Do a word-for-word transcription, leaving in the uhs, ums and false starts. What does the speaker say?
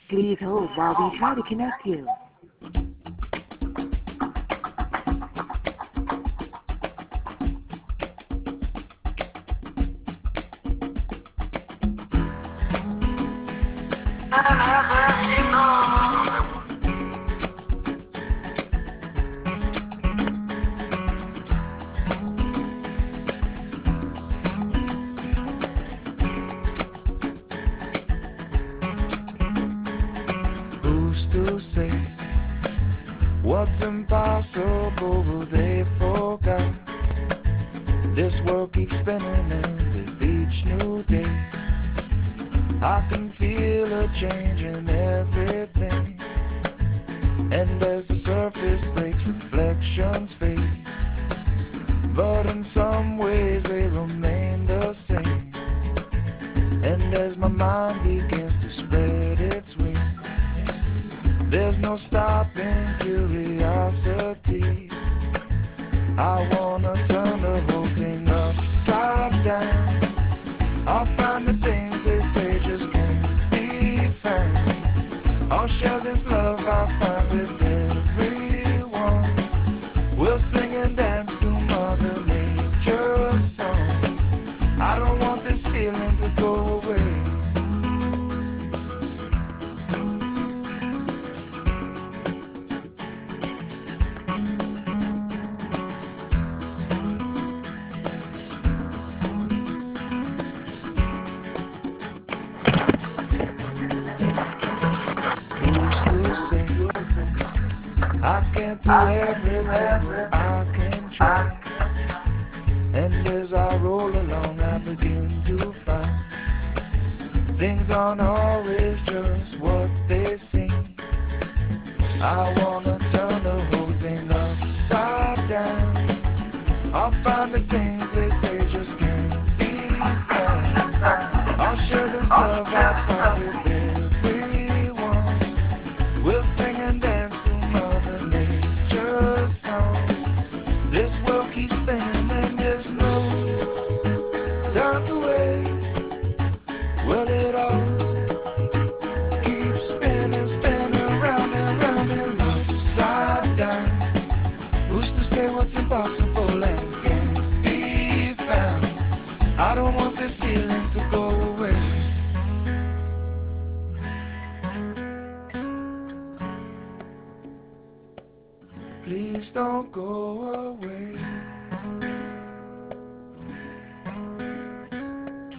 Please hold while we try to connect you. Who's to say what's impossible will they forget? This world keeps spinning and with each new day I can feel a change in everything. And as the surface breaks, reflections fade, but in some ways they remain the same. And as my mind begins to spread its wings, there's no stopping curiosity. I wanna turn the whole thing upside down. I'll find the things they say just can't be found. I'll share this love I find with everyone. We'll sing and dance to Mother Nature's song. I don't want this feeling to go away. I can't do everything, but I can try. And as I roll along, I begin to find things aren't always just what they seem. I wanna turn the whole thing upside down. I'll find the things they say just can't be found. I'll share this love I find with everyone. We'll sing and dance to Mother Nature's song. This world keeps spinning and there's no time to wait. Will it all